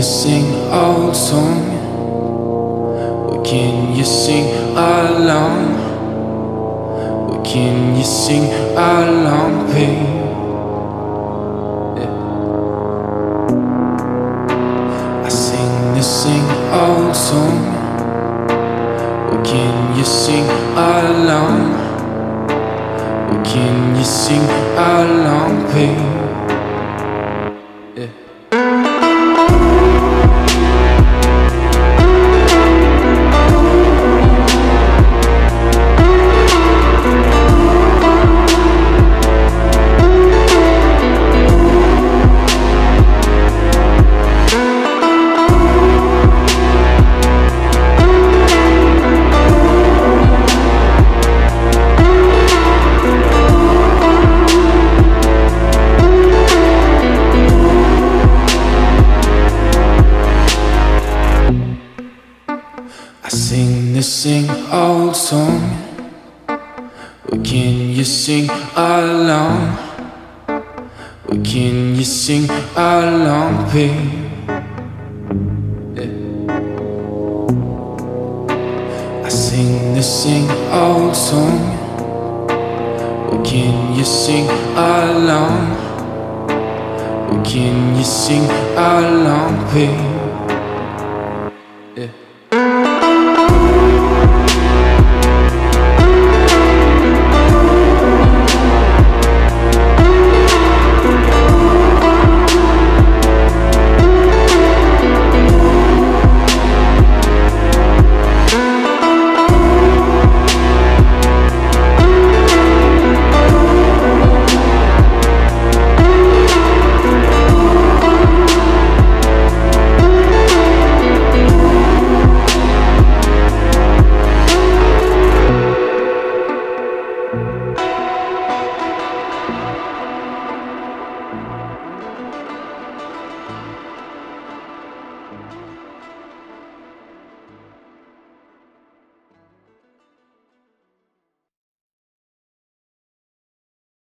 sing old song? Or can you sing along? Or can you sing along, babe? I sing this sing old song. Or can you sing along? Or can you sing along, babe? I sing this sing old song. Or can you sing along? Or can you sing along, babe? I sing this sing old song. Or can you sing along? Or can you sing along, babe?